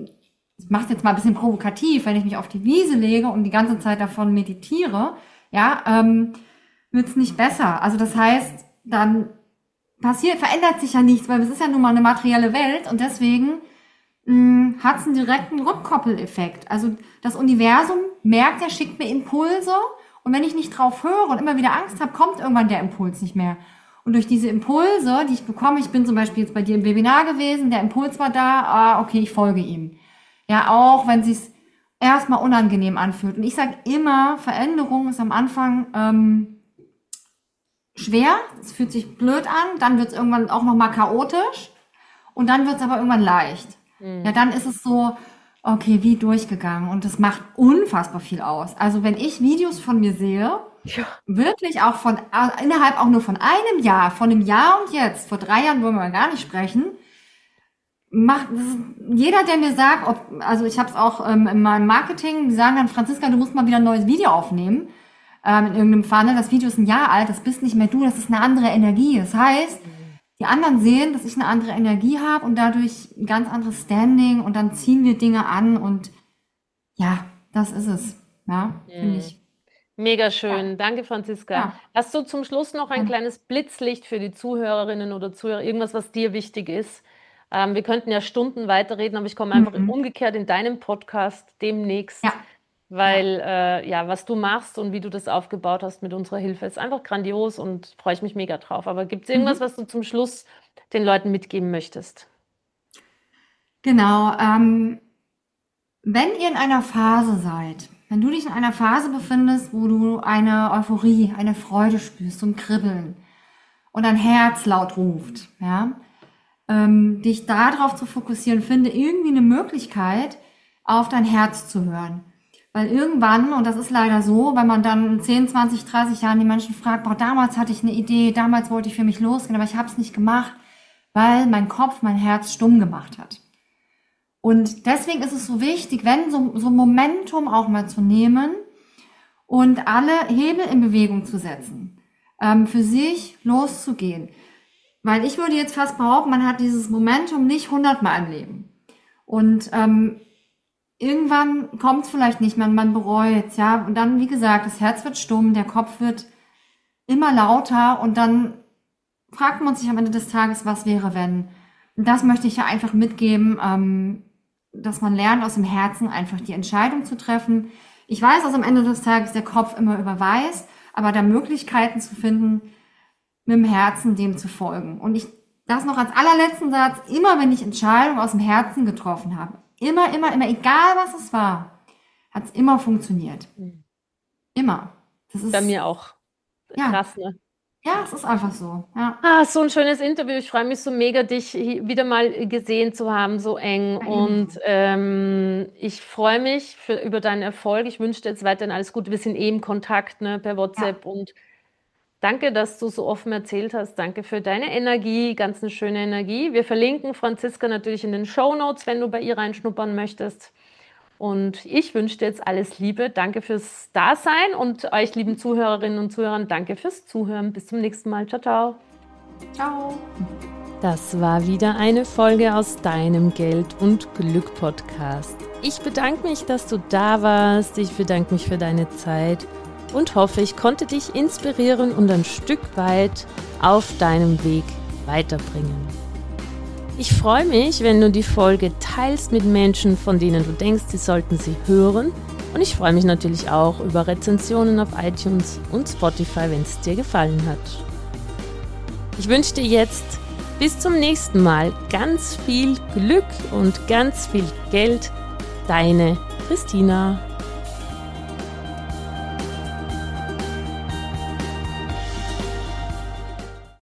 ich mache es jetzt mal ein bisschen provokativ, wenn ich mich auf die Wiese lege und die ganze Zeit davon meditiere, ja, ähm, wird es nicht besser. Also das heißt, dann passiert, verändert sich ja nichts, weil es ist ja nun mal eine materielle Welt und deswegen hat es einen direkten Rückkoppeleffekt. Also das Universum merkt, er schickt mir Impulse und wenn ich nicht drauf höre und immer wieder Angst habe, kommt irgendwann der Impuls nicht mehr. Und durch diese Impulse, die ich bekomme, ich bin zum Beispiel jetzt bei dir im Webinar gewesen, der Impuls war da, ah, okay, ich folge ihm. Ja, auch wenn es sich erstmal unangenehm anfühlt. Und ich sage immer, Veränderung ist am Anfang ähm, schwer, es fühlt sich blöd an, dann wird es irgendwann auch nochmal chaotisch und dann wird es aber irgendwann leicht. Ja, dann ist es so, okay, wie durchgegangen. Und das macht unfassbar viel aus. Also wenn ich Videos von mir sehe, Ja. wirklich auch von, äh, innerhalb auch nur von einem Jahr, von einem Jahr und jetzt, vor drei Jahren wollen wir gar nicht sprechen, macht das ist, jeder, der mir sagt, ob, also ich habe es auch ähm, in meinem Marketing, die sagen dann, Franziska, du musst mal wieder ein neues Video aufnehmen, ähm, in irgendeinem Funnel, das Video ist ein Jahr alt, das bist nicht mehr du, das ist eine andere Energie. Das heißt, die anderen sehen, dass ich eine andere Energie habe und dadurch ein ganz anderes Standing und dann ziehen wir Dinge an und ja, das ist es. Ja, finde ich. Mega Ja, schön. Danke, Franziska. ja. Hast du zum Schluss noch ein kleines Blitzlicht für die Zuhörerinnen oder Zuhörer, irgendwas, was dir wichtig ist? Ähm, wir könnten ja Stunden weiterreden, aber ich komme einfach Mhm. umgekehrt in deinem Podcast demnächst, Ja, ja. weil äh, ja, was du machst und wie du das aufgebaut hast mit unserer Hilfe, ist einfach grandios und freue ich mich mega drauf. Aber gibt es irgendwas, Mhm. was du zum Schluss den Leuten mitgeben möchtest? Genau. Ähm, wenn ihr in einer Phase seid, wenn du dich in einer Phase befindest, wo du eine Euphorie, eine Freude spürst, so ein Kribbeln und dein Herz laut ruft, ja, ähm, dich darauf zu fokussieren, finde irgendwie eine Möglichkeit, auf dein Herz zu hören. Weil irgendwann, und das ist leider so, wenn man dann in zehn, zwanzig, dreißig Jahren die Menschen fragt, boah, damals hatte ich eine Idee, damals wollte ich für mich losgehen, aber ich habe es nicht gemacht, weil mein Kopf mein Herz stumm gemacht hat. Und deswegen ist es so wichtig, wenn so, so ein Momentum auch mal zu nehmen und alle Hebel in Bewegung zu setzen, ähm, für sich loszugehen. Weil ich würde jetzt fast behaupten, man hat dieses Momentum nicht hundertmal im Leben. Und ähm, irgendwann kommt es vielleicht nicht mehr, man bereut, ja. Und dann, wie gesagt, das Herz wird stumm, der Kopf wird immer lauter und dann fragt man sich am Ende des Tages, was wäre, wenn. Und das möchte ich ja einfach mitgeben, ähm, dass man lernt, aus dem Herzen einfach die Entscheidung zu treffen. Ich weiß, dass am Ende des Tages der Kopf immer überweist, aber da Möglichkeiten zu finden, mit dem Herzen dem zu folgen. Und ich, das noch als allerletzten Satz, immer wenn ich Entscheidungen aus dem Herzen getroffen habe, immer, immer, immer, egal was es war, hat es immer funktioniert. Immer. Das Bei ist, mir auch. ja, Krass, ne? Ja, es ist einfach so. Ja. Ah, so ein schönes Interview. Ich freue mich so mega, dich wieder mal gesehen zu haben, so eng. Ja, Und ähm, ich freue mich für, über deinen Erfolg. Ich wünsche dir jetzt weiterhin alles Gute. Wir sind eh im Kontakt, ne, per WhatsApp. ja. Und danke, dass du so offen erzählt hast. Danke für deine Energie, ganz eine schöne Energie. Wir verlinken Franziska natürlich in den Shownotes, wenn du bei ihr reinschnuppern möchtest. Und ich wünsche dir jetzt alles Liebe. Danke fürs Dasein und euch, lieben Zuhörerinnen und Zuhörern, danke fürs Zuhören. Bis zum nächsten Mal. Ciao, ciao. Ciao. Das war wieder eine Folge aus deinem Geld und Glück Podcast. Ich bedanke mich, dass du da warst. Ich bedanke mich für deine Zeit und hoffe, ich konnte dich inspirieren und ein Stück weit auf deinem Weg weiterbringen. Ich freue mich, wenn du die Folge teilst mit Menschen, von denen du denkst, sie sollten sie hören. Und ich freue mich natürlich auch über Rezensionen auf iTunes und Spotify, wenn es dir gefallen hat. Ich wünsche dir jetzt bis zum nächsten Mal ganz viel Glück und ganz viel Geld. Deine Christina.